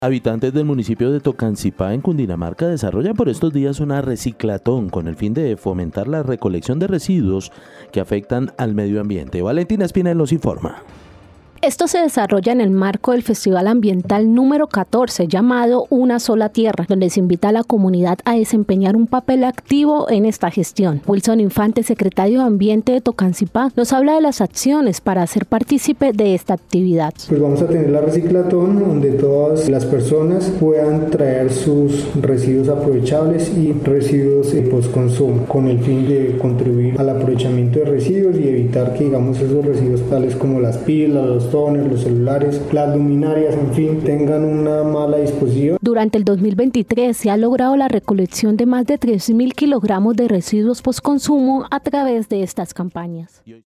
Habitantes del municipio de Tocancipá, en Cundinamarca, desarrollan por estos días una reciclatón con el fin de fomentar la recolección de residuos que afectan al medio ambiente. Valentina Espinel nos informa. Esto se desarrolla en el marco del Festival Ambiental número 14, llamado Una Sola Tierra, donde se invita a la comunidad a desempeñar un papel activo en esta gestión. Wilson Infante, secretario de Ambiente de Tocancipá, nos habla de las acciones para hacer partícipe de esta actividad. Pues vamos a tener la reciclatón, donde todas las personas puedan traer sus residuos aprovechables y residuos postconsumo, con el fin de contribuir al aprovechamiento de residuos y evitar que, digamos, esos residuos tales como las pilas, los toners, los celulares, las luminarias, en fin, tengan una mala disposición. Durante el 2023 se ha logrado la recolección de más de 3.000 kilogramos de residuos postconsumo a través de estas campañas.